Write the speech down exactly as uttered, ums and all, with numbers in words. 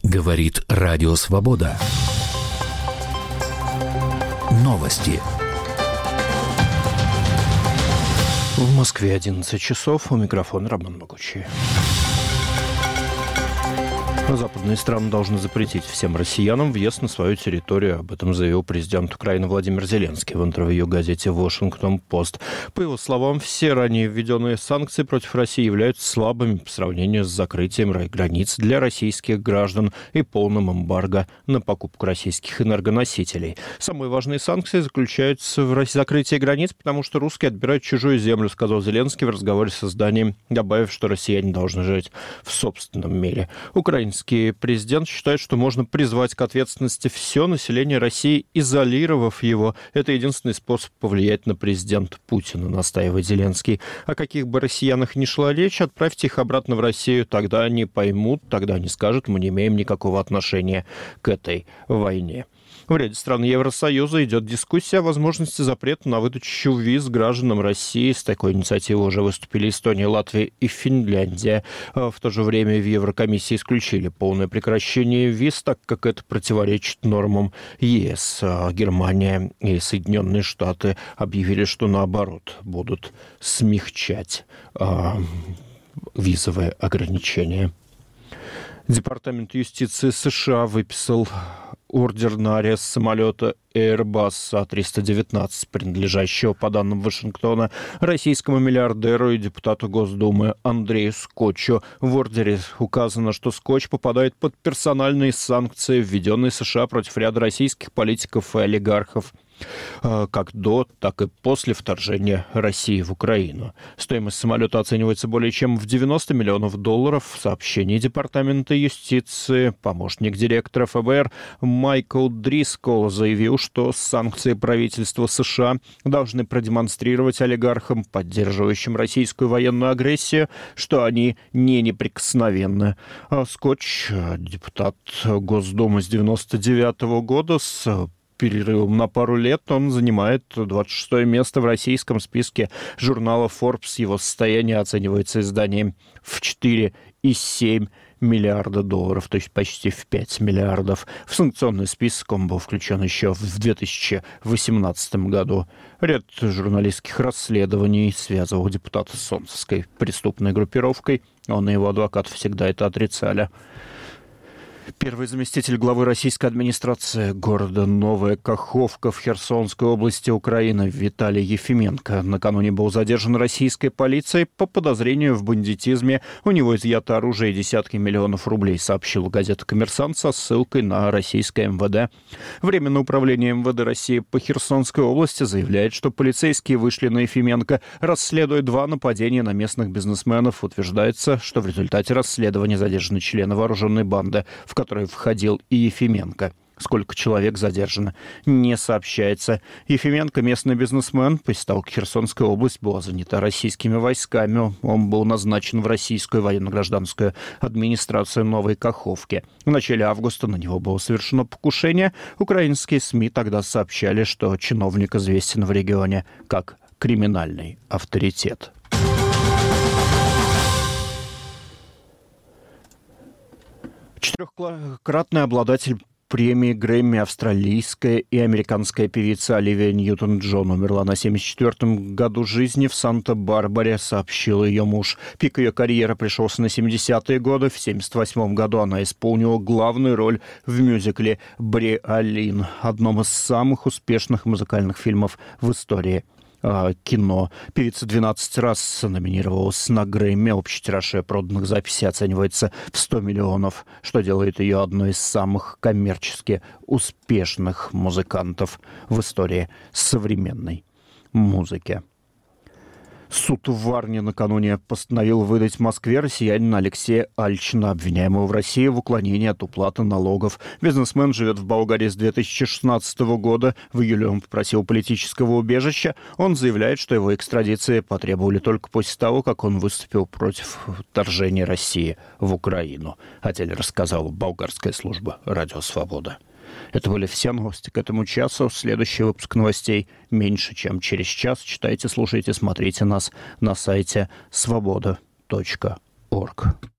Говорит Радио Свобода. Новости. В Москве одиннадцать часов. У микрофона Роман Могучий. Западные страны должны запретить всем россиянам въезд на свою территорию. Об этом заявил президент Украины Владимир Зеленский в интервью газете «Вашингтон-Пост». По его словам, все ранее введенные санкции против России являются слабыми по сравнению с закрытием границ для российских граждан и полным эмбарго на покупку российских энергоносителей. Самые важные санкции заключаются в закрытии границ, потому что русские отбирают чужую землю, сказал Зеленский в разговоре с изданием, добавив, что россияне должны жить в собственном мире. Украинцы Президент считает, что можно призвать к ответственности все население России, изолировав его. Это единственный способ повлиять на президента Путина, настаивает Зеленский. О каких бы россиянах ни шла речь, отправьте их обратно в Россию. Тогда они поймут, тогда они скажут, мы не имеем никакого отношения к этой войне. В ряде стран Евросоюза идет дискуссия о возможности запрета на выдачу виз гражданам России. С такой инициативой уже выступили Эстония, Латвия и Финляндия. В то же время в Еврокомиссии исключили полное прекращение виз, так как это противоречит нормам ЕС. Германия и Соединенные Штаты объявили, что наоборот будут смягчать визовые ограничения. Департамент юстиции США выписал ордер на арест самолета Airbus А триста девятнадцать, принадлежащего, по данным Вашингтона, российскому миллиардеру и депутату Госдумы Андрею Скотчу. В ордере указано, что Скотч попадает под персональные санкции, введенные США против ряда российских политиков и олигархов, как до, так и после вторжения России в Украину. Стоимость самолета оценивается более чем в девяносто миллионов долларов. В сообщении Департамента юстиции помощник директора эф бэ эр Майкл Дрискол заявил, что санкции правительства США должны продемонстрировать олигархам, поддерживающим российскую военную агрессию, что они не неприкосновенны. Скотч, депутат Госдумы с девяносто девятого года, с перерывом на пару лет, он занимает двадцать шестое место в российском списке журнала Forbes. Его состояние оценивается изданием в четыре и семь десятых миллиарда долларов, то есть почти в пять миллиардов. В санкционный список он был включен еще в две тысячи восемнадцатом году. Ряд журналистских расследований связывал депутата с солнцевской преступной группировкой. Он и его адвокат всегда это отрицали. Первый заместитель главы российской администрации города Новая Каховка в Херсонской области Украины Виталий Ефименко накануне был задержан российской полицией по подозрению в бандитизме. У него изъято оружие и десятки миллионов рублей, сообщила газета «Коммерсант» со ссылкой на российское эм вэ дэ. Временное управление эм вэ дэ России по Херсонской области заявляет, что полицейские вышли на Ефименко, расследуя два нападения на местных бизнесменов. Утверждается, что в результате расследования задержаны члены вооруженной банды, в который входил и Ефименко. Сколько человек задержано, не сообщается. Ефименко, местный бизнесмен, поселок Херсонская область была занята российскими войсками. Он был назначен в российскую военно-гражданскую администрацию Новой Каховки. В начале августа на него было совершено покушение. Украинские СМИ тогда сообщали, что чиновник известен в регионе как криминальный авторитет. Четырехкратный обладатель премии Грэмми австралийская и американская певица Оливия Ньютон-Джон умерла на семьдесят четвёртом году жизни в Санта-Барбаре, сообщил ее муж. Пик ее карьеры пришелся на семидесятые годы. В семьдесят восьмом году она исполнила главную роль в мюзикле «Бриолин», одном из самых успешных музыкальных фильмов в истории кино. Певица двенадцать раз номинировалась на Грэмми. Общий тираж проданных записей оценивается в сто миллионов, что делает ее одной из самых коммерчески успешных музыкантов в истории современной музыки. Суд в Варне накануне постановил выдать Москве россиянина Алексея Альчина, обвиняемого в России в уклонении от уплаты налогов. Бизнесмен живет в Болгарии с две тысячи шестнадцатого года. В июле он попросил политического убежища. Он заявляет, что его экстрадиции потребовали только после того, как он выступил против вторжения России в Украину. О деле рассказала болгарская служба «Радио Свобода». Это были все новости к этому часу. Следующий выпуск новостей меньше, чем через час. Читайте, слушайте, смотрите нас на сайте свобода точка орг.